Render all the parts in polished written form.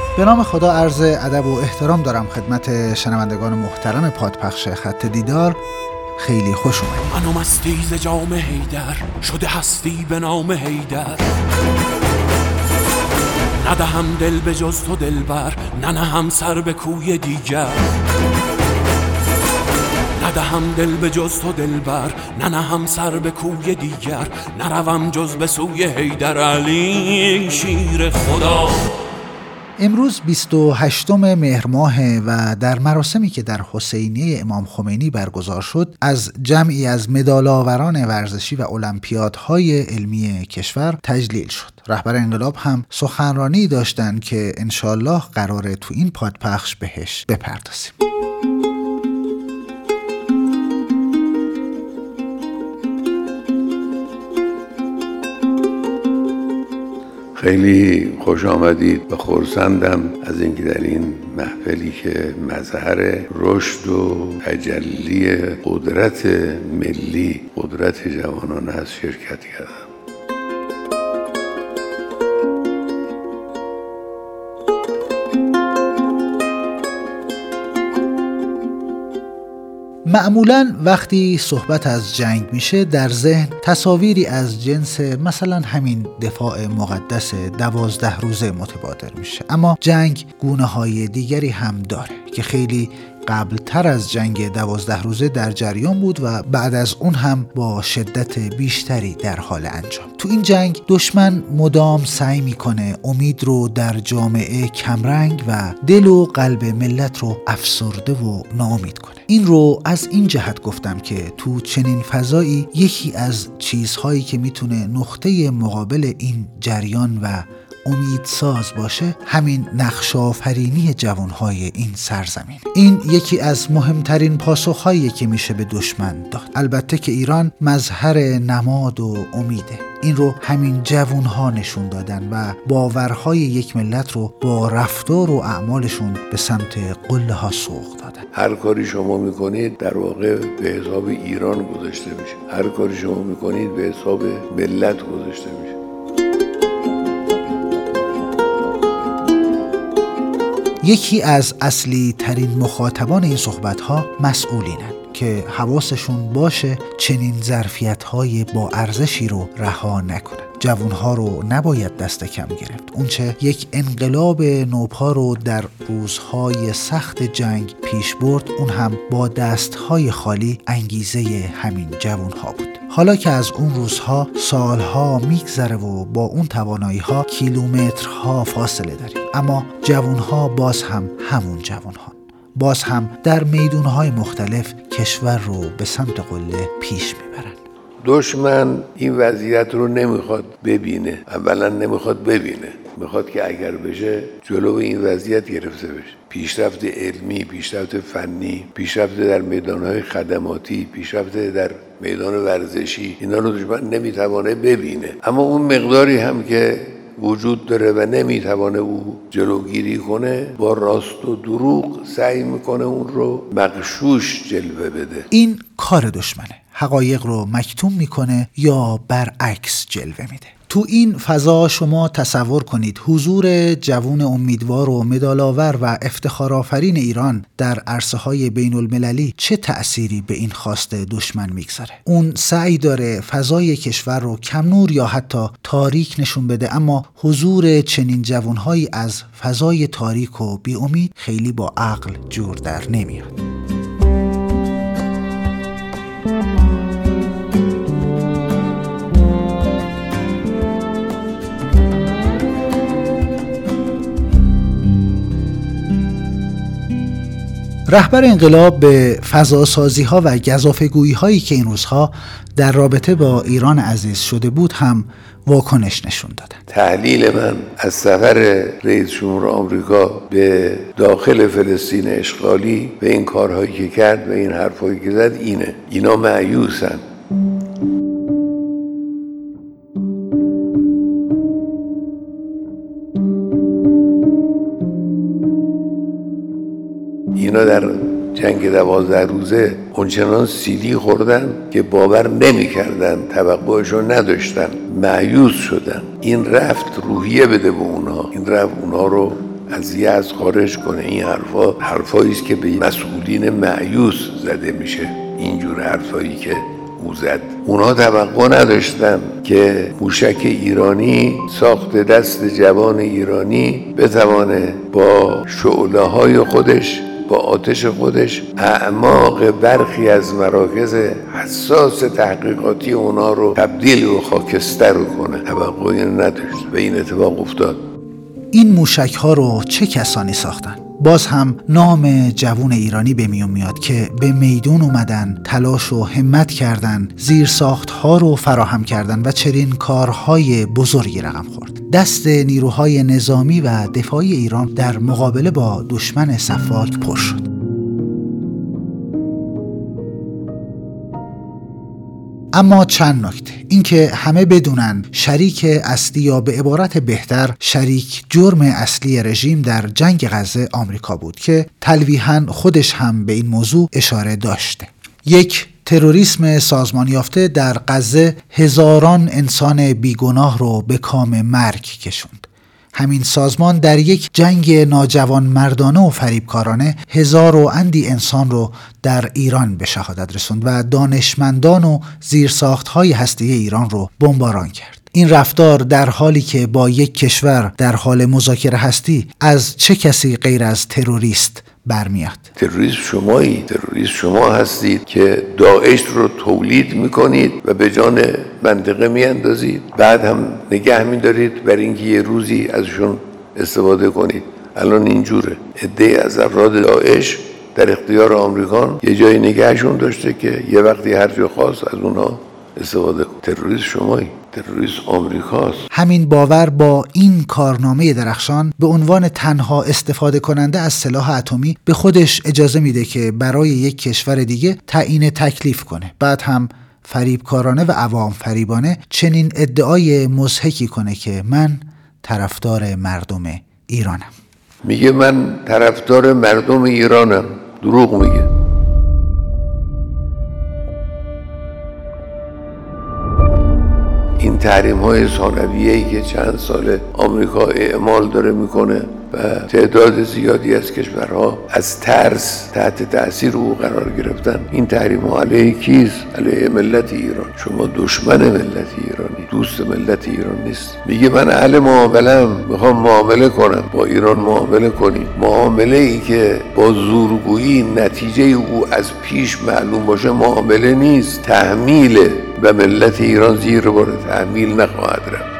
به نام خدا عرض ادب و احترام دارم خدمت شنوندگان محترم پادپخش خط دیدار. خیلی خوش اومدید. منو مستی ز جام حیدر، شده هستی به نام حیدر. ندهم دل به جز تو دلبر، ننهم سر به کوی دیگر. ندهم دل به جز تو دلبر، ننهم سر به کوی دیگر. نروم جز به سوی حیدر علی شیر خدا. امروز 28 مهر ماه و در مراسمی که در حسینیه امام خمینی برگزار شد از جمعی از مدال‌آوران ورزشی و المپیادهای علمی کشور تجلیل شد. رهبر انقلاب هم سخنرانی داشتن که انشالله قراره تو این پادپخش بهش بپردازیم. خیلی خوش آمدید و خرسندم از اینکه در این محفلی که مظهر رشد و تجلی قدرت ملی، قدرت جوانان است شرکت کردم. معمولاً وقتی صحبت از جنگ میشه در ذهن تصاویری از جنس مثلا همین دفاع مقدس 12 روزه متبادر میشه، اما جنگ گونه‌های دیگری هم داره که خیلی قبلتر از جنگ 12 روزه در جریان بود و بعد از اون هم با شدت بیشتری در حال انجام. تو این جنگ دشمن مدام سعی میکنه امید رو در جامعه کمرنگ و دل و قلب ملت رو افسرده و ناامید کنه. این رو از این جهت گفتم که تو چنین فضایی یکی از چیزهایی که میتونه نقطه مقابل این جریان و امیدساز باشه همین نقش آفرینی جوانهای این سرزمین. این یکی از مهمترین پاسخهایی که میشه به دشمن داد. البته که ایران مظهر نماد و امیده. این رو همین جوانها نشون دادن و باورهای یک ملت رو با رفتار و اعمالشون به سمت قله ها سوق دادن. هر کاری شما میکنید در واقع به حساب ایران گذاشته میشه. هر کاری شما میکنید به حساب ملت گذاشته میشه. یکی از اصلی ترین مخاطبان این صحبت ها مسئولینن که حواسشون باشه چنین ظرفیت‌های با ارزشی رو رها نکنن. جوانها رو نباید دست کم گرفت. اونچه یک انقلاب نوپا رو در روزهای سخت جنگ پیش برد، اون هم با دستهای خالی انگیزه همین جوانها بود. حالا که از اون روزها سالها میگذره و با اون توانایی‌ها کیلومترها فاصله داریم، اما جوانها باز هم همون جوانها، باز هم در میدونهای مختلف کشور رو به سمت قله پیش میبرن. دشمن این وضعیت رو نمیخواد ببینه. اولا نمیخواد ببینه، میخواد که اگر بشه جلو این وضعیت گرفته بشه. پیشرفت علمی، پیشرفت فنی، پیشرفت در میدانهای خدماتی، پیشرفت در میدان ورزشی، اینا رو دشمن نمیتوانه ببینه. اما اون مقداری هم که وجود داره و نمیتوانه او جلوگیری کنه، با راست و دروغ سعی میکنه اون رو مغشوش جلوه بده. این کار دشمنه. حقایق رو مکتوم میکنه یا برعکس جلوه میده. تو این فضا شما تصور کنید حضور جوان امیدوار و مدال‌آور و افتخارآفرین ایران در عرصه‌های بین المللی چه تأثیری به این خواست دشمن میگذاره. اون سعی داره فضای کشور رو کم نور یا حتی تاریک نشون بده، اما حضور چنین جوانهایی از فضای تاریک و بی امید خیلی با عقل جور در نمیاد. رهبر انقلاب به فضاسازی ها و گزافه‌گویی هایی که این روزها در رابطه با ایران عزیز شده بود هم واکنش نشون دادن. تحلیل من از سفر رئیس جمهور آمریکا به داخل فلسطین اشغالی و این کارهایی که کرد و این حرفایی که زد اینه. اینا مایوسن. اینا در جنگ 12 روزه اونچنان سیلی خوردن که باور نمی کردن، توقعشو نداشتن، مایوس شدن. این رفت روحیه بده به اونها، این رفت اونها رو از یأس خارج کنه. این حرفایی است که به مسئولین مایوس زده میشه. اینجور حرفایی که او زد، اونا توقع نداشتن که موشک ایرانی ساخت دست جوان ایرانی بتوانه با شعله‌های خودش، با آتش خودش، اعماق برخی از مراکز حساس تحقیقاتی اونا رو تبدیل به خاکستر کنه. توقعی نداشت و این اتفاق افتاد. این موشک ها رو چه کسانی ساختن؟ باز هم نام جوان ایرانی به میون میاد که به میدون اومدن، تلاش و همت کردن، زیرساخت ها رو فراهم کردن و چنین کارهای بزرگی رقم خورد. دست نیروهای نظامی و دفاعی ایران در مقابله با دشمن سفاک پر شد. اما چند نکته. اینکه همه بدونن شریک اصلی، یا به عبارت بهتر شریک جرم اصلی رژیم در جنگ غزه آمریکا بود که تلویحاً خودش هم به این موضوع اشاره داشته. یک تروریسم سازمان یافته در غزه هزاران انسان بیگناه رو به کام مرگ کشوند. همین سازمان در یک جنگ ناجوان مردانه و فریبکارانه هزار و اندی انسان رو در ایران به شهادت رسوند و دانشمندان و زیرساخت‌های هسته‌ای ایران رو بمباران کرد. این رفتار در حالی که با یک کشور در حال مذاکره هستی از چه کسی غیر از تروریست برمیاد؟ تروریست شمایی، تروریست شما هستید که داعش رو تولید میکنید و به جان منطقه میاندازید، بعد هم نگه میدارید برای اینکه یه روزی ازشون استفاده کنید. الان اینجوره، عده‌ای از افراد داعش در اختیار آمریکان یه جای نگهشون داشته که یه وقتی هر جا خواست از اونها استفاده کنید. تروریست شمایی، تروریست آمریکاست. همین باور با این کارنامه درخشان به عنوان تنها استفاده کننده از سلاح اتمی به خودش اجازه میده که برای یک کشور دیگه تعیین تکلیف کنه، بعد هم فریبکارانه و عوام فریبانه چنین ادعای مضحکی کنه که من طرفدار مردم ایرانم. میگه من طرفدار مردم ایرانم. دروغ میگه. این تحریم‌های ثانویه‌ای که چند سال آمریکا اعمال داره میکنه و تعداد زیادی از کشورها از ترس تحت تأثیر او قرار گرفتن، این تحریم‌ها علیه کیست؟ علیه ملت ایران. شما دشمن ملت ایرانی، دوست ملت ایران نیست. میگه من اهل معامله‌ام، میخوام معامله کنم، با ایران معامله کنیم. معامله‌ای که با زورگویی نتیجه او از پیش معلوم باشه معامله نیست، تحمیله و ملت ایران زیر بار تحمیل نخواهد رفت.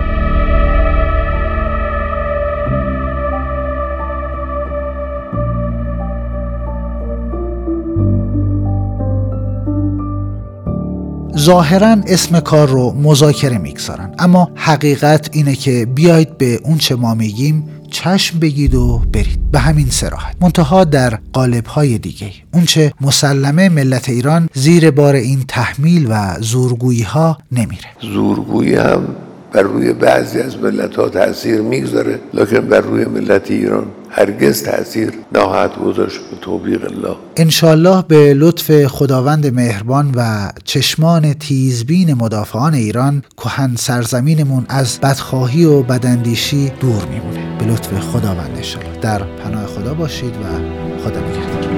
ظاهراً اسم کار رو مذاکره میگذارن، اما حقیقت اینه که بیایید به اون چه ما میگیم چشم بگید و برید، به همین صراحت، منتها در قالب‌های دیگه. اون چه مسلمه ملت ایران زیر بار این تحمیل و زورگویی‌ها نمیره. زورگویی هم بر روی بعضی از ملت‌ها تأثیر میگذاره، لکن بر روی ملت ایران هرگز تأثیر نخواهد گذاشت به توفیق الله. انشالله به لطف خداوند مهربان و چشمان تیزبین مدافعان ایران کهن سرزمینمون از بدخواهی و بداندیشی دور میمونه. به لطف خداوند انشالله. در پناه خدا باشید و خدا نگهدار.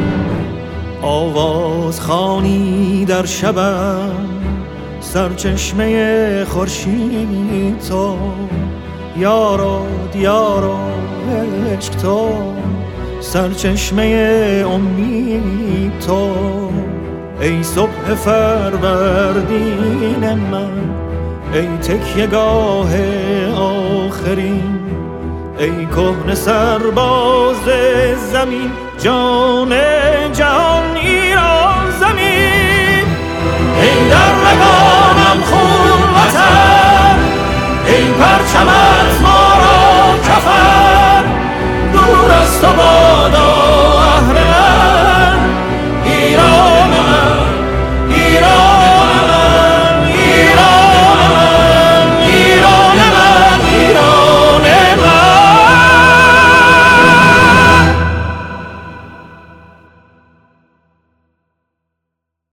آواز خوانی در شبم، سرچشمه خورشید تو، یارو دیارو عشق تو، سرچشمه امید تو، ای صبح فروردین من، ای تکیه‌گاه آخرین، ای کهنه سرباز زمین، جان جهان ایران زمین، ای در